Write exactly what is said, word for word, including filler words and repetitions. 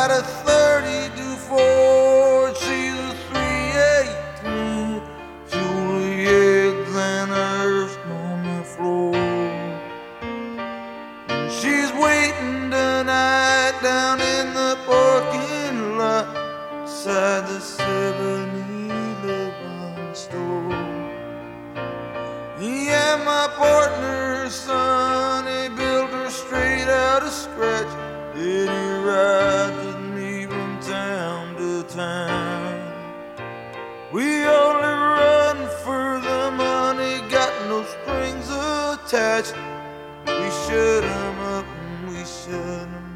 got a thirty-two Ford, she's a three eighteen, Juliet's and hers on the floor. And she's waiting tonight down in the parking lot beside the seven eleven store. Yeah, my partner's son, he built her straight out of scratch, and he rides with me from town to town. We only run for the money, got no strings attached. We shut 'em up and we shut 'em